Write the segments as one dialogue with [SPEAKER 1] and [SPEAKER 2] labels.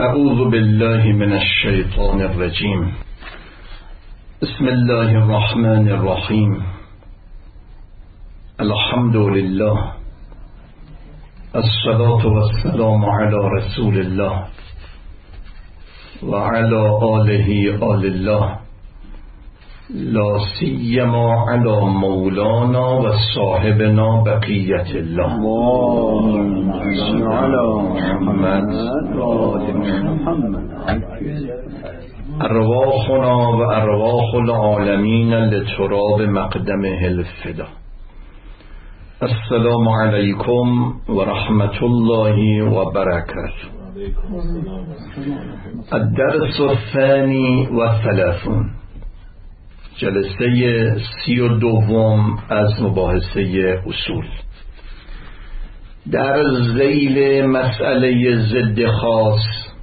[SPEAKER 1] اعوذ بالله من الشیطان الرجیم. بسم الله الرحمن الرحیم. الحمد لله، الصلاة والسلام على رسول الله وعلى آله آل الله، لا سیما علی مولانا و صاحبنا بقیت الله.
[SPEAKER 2] اللهم صل علی محمد و آل محمد.
[SPEAKER 1] ارواحنا و ارواح العالمین لتراب مقدمه الفدا. السلام علیکم و رحمت الله و برکاته. الدرس الثانی و ثلاثون، جلسه 32 از مباحثه اصول. در ذیل مسئله ضد خاص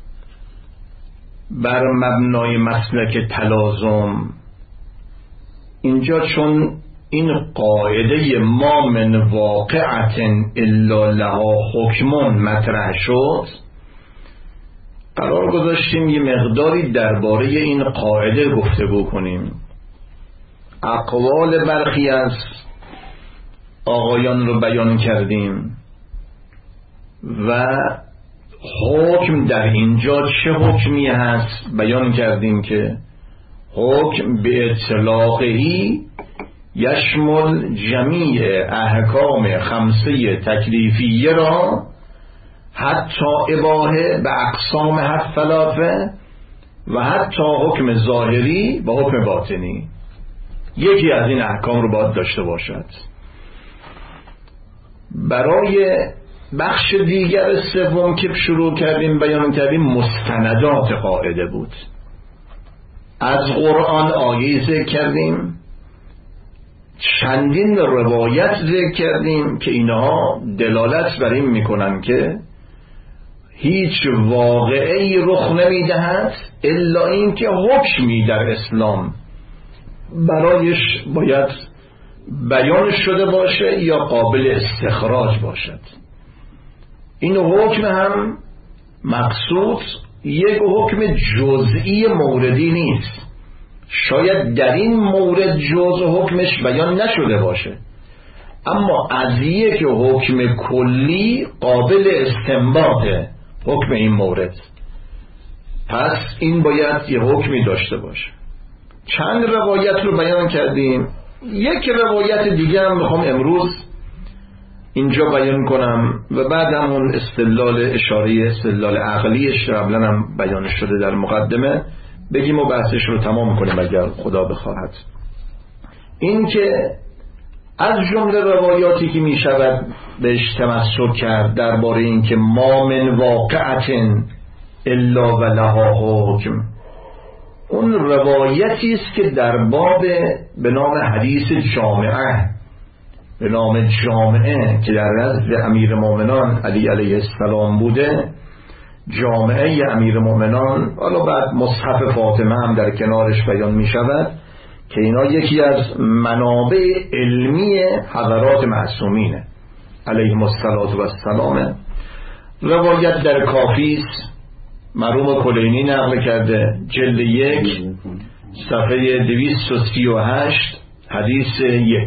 [SPEAKER 1] بر مبنای مسلک تلازم، اینجا چون این قاعده ما من واقعت الا لها حکمون مطرح شد، قرار گذاشتیم یه مقداری درباره این قاعده گفتگو کنیم. اقوال برخی از آقایان رو بیان کردیم و حکم در اینجا چه حکمی هست بیان کردیم که حکم به اطلاقهی یشمل جمیع احکام خمسه تکلیفیه را حتی اباحه به اقسام ثلاثه و حتی حکم ظاهری و حکم باطنی. یکی از این احکام رو باید داشته باشد. برای بخش دیگر سوم که شروع کردیم بیان کردیم مستندات قاعده بود. از قرآن آیه ذکر کردیم، چندین روایت ذکر کردیم که اینها دلالت بر این میکنن که هیچ واقعی رخ نمیدهد الا این که حکمی در اسلام برایش باید بیان شده باشه یا قابل استخراج باشد. این حکم هم مقصود یک حکم جزئی موردی نیست. شاید در این مورد جزء حکمش بیان نشده باشه، اما از یک حکم کلی قابل استنباط حکم این مورد. پس این باید یه حکمی داشته باشه. چند روایت رو بیان کردیم. یک روایت دیگه هم میخوام امروز اینجا بیان کنم و بعد همون استدلال اشاری استدلال عقلیش قبلا هم بیان شده در مقدمه بگیم و بحثش رو تمام کنیم اگر خدا بخواهد. این که از جمله روایاتی که میشود بهش تمسک کرد درباره این که ما من واقعت الا و لها حکم، اون روایتی است که در باب به نام حدیث جامعه، به نام جامعه که در نزد امیر مومنان علی علیه السلام بوده، جامعه امیر مومنان، حالا بعد مصحف فاطمه هم در کنارش بیان می شود که اینا یکی از منابع علمی حضرات معصومینه علیهم السلام. روایت در کافی مرحوم کلینی نقل کرده، جلد 1 صفحه 238 حدیث 1.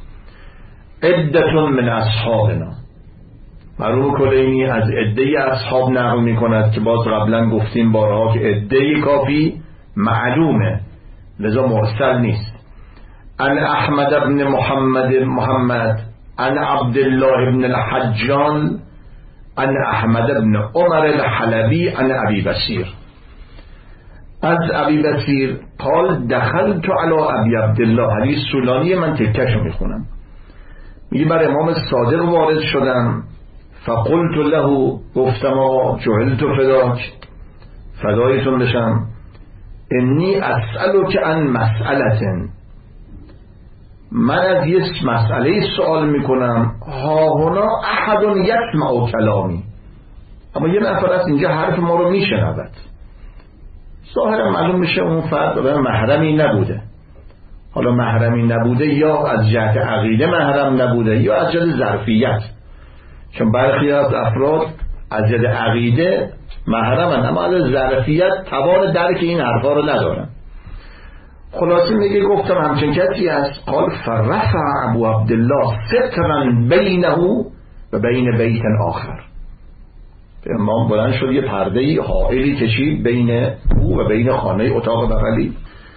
[SPEAKER 1] عدة من اصحابنا. مرحوم کلینی از عده اصحاب نقل می کند که باز قبلا گفتیم بارها که عده کافی معلومه لذا مرسل نیست. ان احمد ابن محمد ان عبدالله ابن الحجان ان احمد ابن عمر الحلبی ان ابی بصیر. از ابی بصیر قال دخلت علی ابی عبدالله. حدیث طولانی، من تکهشو میخونم. میگه بر امام صادق وارد شدم، فقلت له، گفتم آقا جهلت فداک، فدایتون بشم، انی اسألک عن مسئلة، من از یک مسئله سوال میکنم، ها هنا احد یسمع کلامی، اما یه نفر از اینجا حرف ما رو میشنود. ظاهرا معلوم میشه اون فرد محرمی نبوده. حالا محرمی نبوده یا از جهت عقیده محرم نبوده یا از جهت ظرفیت، چون برخی از افراد از ید عقیده محرمن، اما از ظرفیت توان درک این حرفا رو ندارن. خلاصه میگه گفتم همچین کسی است. قال فرفع ابو عبدالله سترا بینه و بین بیت آخر. امام بلند شد یه پرده حائلی کشید بین او و بین خانه اتاق بغلی.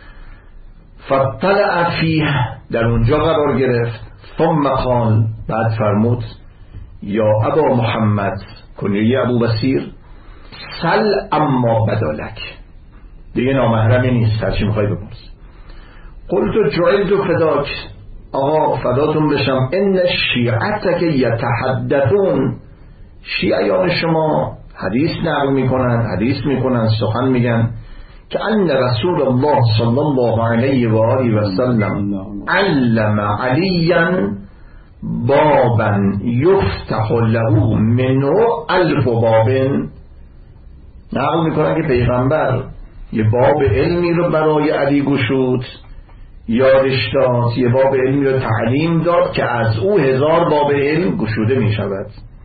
[SPEAKER 1] فطلع فیه، در اونجا قرار گرفت. ثم قال، بعد فرمود یا ابا محمد، کنیه ابو بصیر، سل اما بدالک، دیگه نامحرمی نیست، هرچی میخوای بپرس. قلت جعلت فداک، آقا فداتون بشم، ان شیعتک یتحدثون، شیعیان شما حدیث نقل میکنن، حدیث میکنن، سخن میگن که ان رسول الله صلی الله علیه و آله و سلم علم علیا بابا یفتح له منه 1000 باب. نقل میکنن که پیغمبر یه باب علمی رو برای علی گشود، یادش داد، یه باب علمی رو تعلیم داد که از او 1000 باب علم گشوده میشود.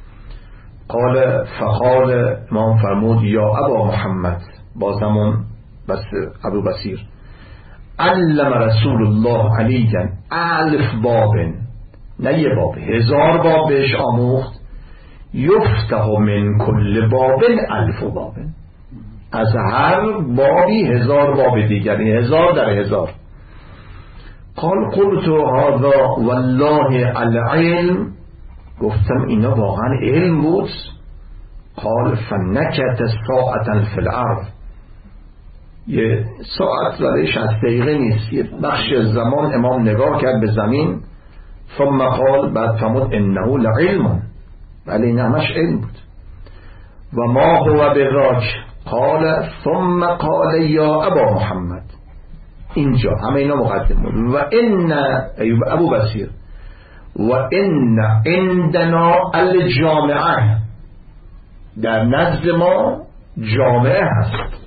[SPEAKER 1] قال فقال، امام فرمود یا ابا محمد، بازمون بس ابو بصیر، علم رسول الله علیاً 1000 باب، نه یه باب، 1000 باب بهش آموخت. یفتح من کل باب 1000 باب، از هر بابی 1000 باب دیگر، 1000 در 1000. قال قلت هذا والله العلم، گفتم اینا واقعا علم بود. قال فنکت ساعتا فی الارض، یه ساعت برای 60 دقیقه نیست، یه بخش زمان امام نگاه کرد به زمین. ثم قال، بعد فرمود انه لعلم، ولی این همش علم بود. و ما هو براک. قال ثم قال یا ابا محمد، اینجا همه اینا مقدم بود. و ان ابو بصیر، و ان عندنا الجامعه، در نزد ما جامعه هست.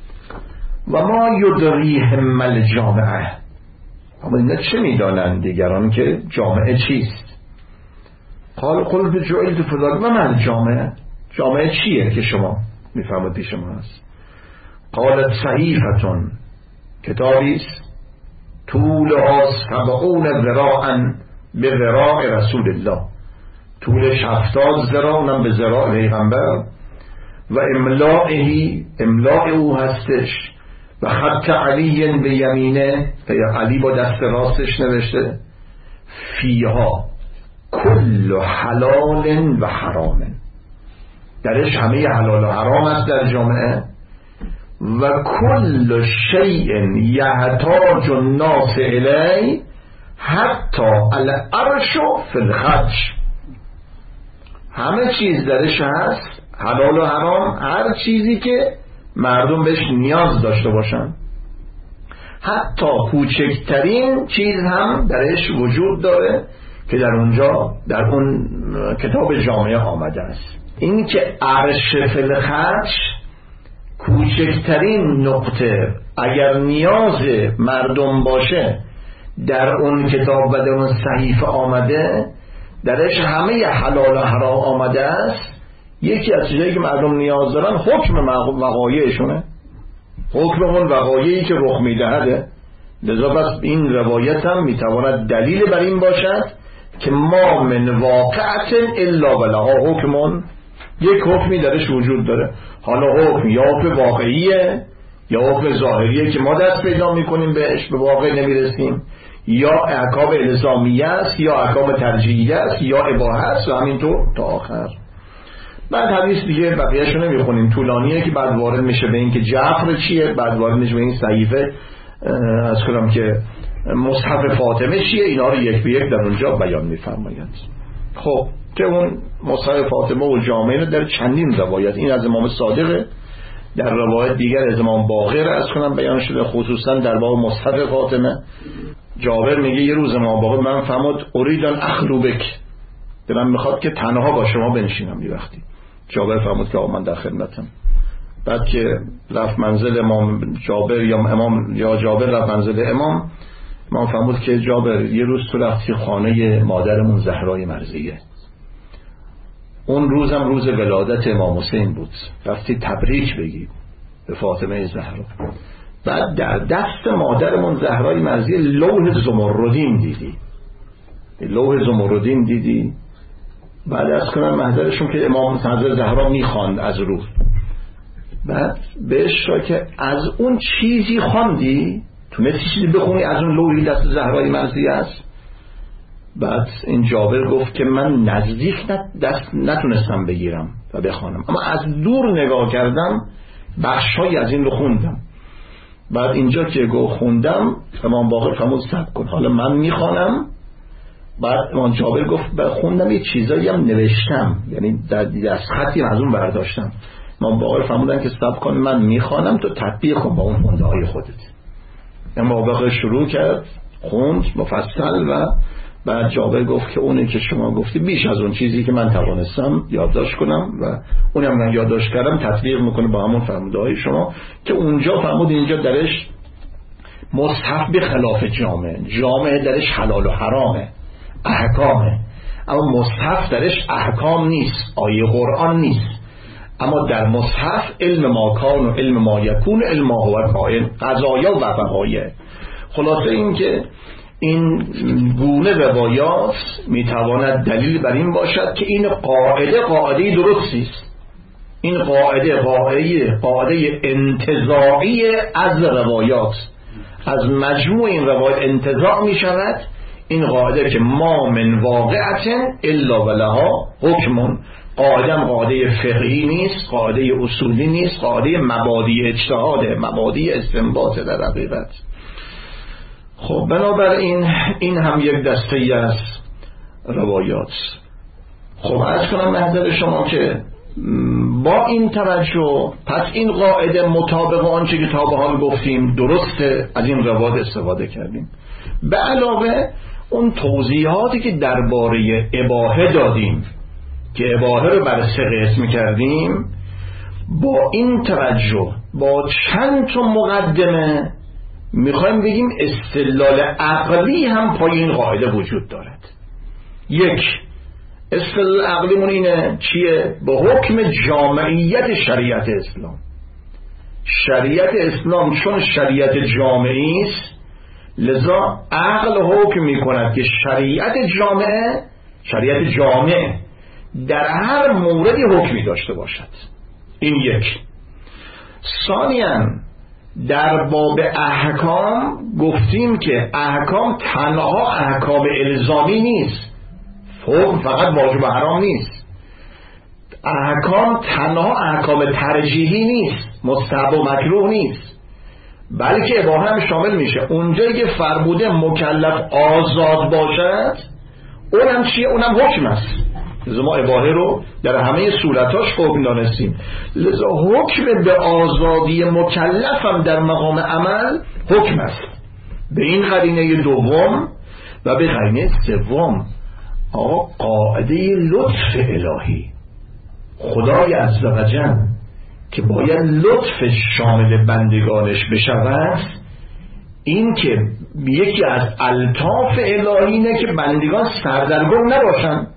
[SPEAKER 1] و ما یدریهم الجامعه، اما اینا چه میدانند دیگران که جامعه چیست؟ قال قلت جعلت فداک، و من جامعه، جامعه چیه که شما میفهمید پیش ما هست؟ قالت صحیفتون، کتابیست، طولها 70 ذراعا به ذراع رسول الله، طولش 70 ذراع، اونم به ذراع پیغمبر. و املاء او هستش، و خط علی به یمینه، علی با دست راستش نوشته، فیها کل حلال و حرام، درش همه حلال و حرام است در جامعه. و کل شیء یحتاج الناس الی حتی العرش فی الخدش، همه چیز درش هست، حلال و حرام، هر چیزی که مردم بهش نیاز داشته باشن، حتی کوچکترین چیز هم درش وجود داره که در اونجا در اون کتاب جامعه آمده است. این که عرش فی الخدش، کوچکترین نقطه اگر نیاز مردم باشه در اون کتاب و در اون صحیفه آمده، درش همه حلال و حرام آمده است. یکی از چیزایی که مردم نیاز دارن حکم وقایعشونه، حکم اون وقایعی که رخ میدهده. لذا بس این روایت هم میتواند دلیل بر این باشد که ما من واقعت الا ولها حکمون، یک حکمی درش وجود داره. حالا حکم یا حکم واقعیه یا حکم ظاهریه که ما دست پیدا میکنیم بهش، به واقع نمیرسیم، یا احکام الزامیه است یا احکام ترجیحیه است یا اباحه است و همینطور تا آخر. بعد حدیث دیگه بقیه‌شو نمیخونیم، طولانیه که بعد وارد میشه به این که جعفر چیه، بعد وارد میشه به این صحیفه از کنم که مصحف فاطمه چیه، اینا رو یک به یک در اونجا بیان میفرمایند. خب که اون مصحف فاطمه و جامعه در چندین روایت، این از امام صادق، در روایت دیگر از امام باقر از کنم بیان شده، خصوصا در باب مصحف فاطمه. جابر میگه یه روز امام باقر من فرمود اريد ان اخلو بک، دلم میخواد که تنها با شما بنشینم. یه وقتی جابر فرمود که من در خدمتم. بعد که رفت منزل امام جابر یا جابر رفت منزل امام فرمود که جابر یه روز تو رفتی خانه مادرمون زهرای مرضیه، اون روزم روز ولادت امام حسین بود، رفتی تبریک بگی به فاطمه زهرا. بعد در دست مادرمون زهرای مرضیه لوح زمردین دیدی، لوح زمردین دیدی. بعد از کنم محضرشون که امام حضرت زهرا میخواند از روح، بعد بهش را که از اون چیزی خواندی، تونستی چیزی بخونی از اون لوحی دست زهرای مرضیه است؟ بعد این جابر گفت که من نزدیک دست نتونستم بگیرم و بخوانم، اما از دور نگاه کردم، بخشایی از این رو خوندم. بعد اینجا که خوندم امام باقر فرمود صبر کن حالا من میخوانم. بعد امام جابر گفت خوندم یه چیزایی هم نوشتم، یعنی دست خطی از اون برداشتم. امام باقر فرمودن که صبر کن من میخوانم تو تطبیق کن با اون خونده های خودت. امام باقر شروع کرد خوند مفصل و بعد جابر گفت که اونه که شما گفتی بیش از اون چیزی که من توانستم یادداشت کنم و اونم من یادداشت کردم تطبیق میکنه با همون فرموده های شما که اونجا فرمود اینجا درش مصحف به خلاف جامعه درش حلال و حرامه، احکامه، اما مصحف درش احکام نیست، آیه قرآن نیست. اما در مصحف علم ما کان و علم ما یکون، علم ما هو کائن، قضایا و وقایع. خلاصه این که این گونه روایات میتواند دلیل بر این باشد که این قاعده درستی است. این قاعده انتزاعی از روایات، از مجموع این روایات انتزاع می شود. این قاعده که ما من واقعت الا ولها حکمون، قاعده فقهی نیست، قاعده اصولی نیست، قاعده مبادی اجتهاده، مبادی استنباط در حقیقت. خب بنابراین این هم یک دسته ای از روایات. خب عرض کنم محضر شما که با این توجه پس این قاعده مطابق آنچه که تا به حال گفتیم درسته، از این روایات استفاده کردیم. به علاوه اون توضیحاتی که درباره اباحه دادیم که اباحه رو بر 3 قسم کردیم، با این توجه با چند تا مقدمه میخوایم بگیم استدلال عقلی هم پای این قاعده وجود دارد. یک، استدلال عقلیمون اینه چیه؟ با حکم جامعیت شریعت اسلام. شریعت اسلام چون شریعت جامعی است، لذا عقل حکم میکند که شریعت جامعه در هر موردی حکمی داشته باشد. این یک. ثانیاً در باب احکام گفتیم که احکام تنها احکام الزامی نیست، حکم فقط واجب و حرام نیست. احکام تنها احکام ترجیحی نیست، مستحب و مکروه نیست، بلکه اباحه هم شامل میشه. اونجایی که فرموده مکلف آزاد باشد، اونم چیه؟ اونم حکم است. لذا ما اباحه رو در همه صورتاش حکم دانستیم. لذا حکم به آزادی مکلف هم در مقام عمل حکم است. به این قرینه دوم و به قرینه سوم قاعده لطف الهی، خدای عزوجل که باید لطف شامل بندگانش بشود، این که یکی از الطاف الهی اینه که بندگان سردرگم نباشن،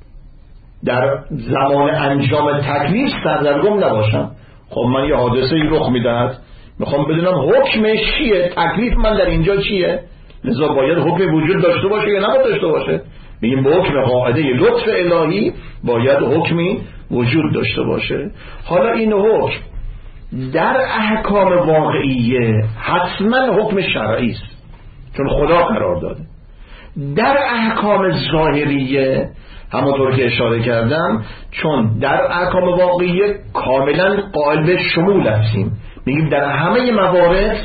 [SPEAKER 1] در زمان انجام تکلیف سردرگم نباشن. خب من یه حادثه رخ میدهد، میخوام بدونم حکمش چیه، تکلیف من در اینجا چیه، لذا باید حکم وجود داشته باشه یا نباید داشته باشه. بگیم با حکم قاعده لطف الهی باید حکمی وجود داشته باشه. حالا این حکم در احکام واقعیه حتما حکم شرعی است، چون خدا قرار داده. در احکام ظاهریه همونطور که اشاره کردم، چون در احکام واقعیه کاملا قائل به شمول هستیم، میگیم در همه موارد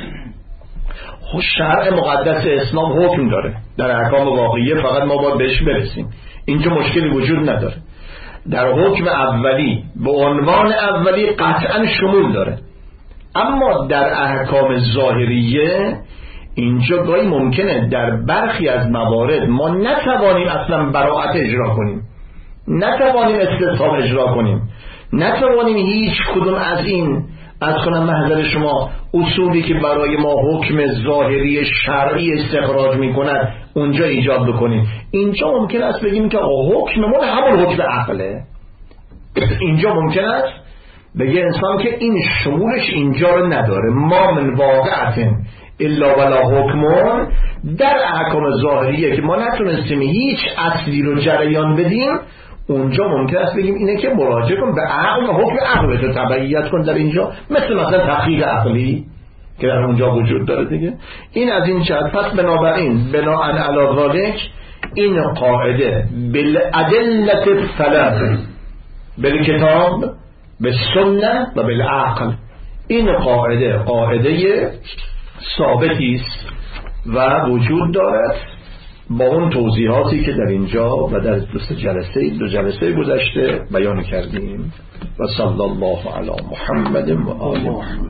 [SPEAKER 1] شرع مقدس اسلام حکم داره. در احکام واقعیه فقط ما باید بهش برسیم، اینجا مشکلی وجود نداره. در حکم اولی به عنوان اولی قطعا شمول داره، اما در احکام ظاهریه اینجا گاهی ممکنه در برخی از موارد ما نتوانیم اصلا براءت اجرا کنیم، نتوانیم استصحاب اجرا کنیم، نتوانیم هیچ کدوم از این از کنم محضر شما اصولی که برای ما حکم ظاهری شرعی استخراج میکند اونجا ایجاد بکنیم. اینجا ممکن است بگیم که حکممون همون حکم عقله، اینجا ممکن است بگه انسان که این شمولش اینجا رو نداره. ما من واقعتن الا ولا حکمون، در احکام ظاهریه که ما نتونستیم هیچ اصلی رو جریان بدیم، اونجا ممکن است بگیم اینه که مراجعه کن به عقل و حکم عقل رو تبعیت کن در اینجا، مثلا تحقیق عقلی که در اونجا وجود داره دیگه. این از این جهت. پس بنابراین بناء علی ذالک این قاعده بالادله الثلاثه، بالکتاب، بالسنه و بالعقل، این قاعده ثابتی است و وجود دارد با اون توضیحاتی که در اینجا و در دو جلسه گذشته بیان کردیم. و صلی الله علی محمد و آله.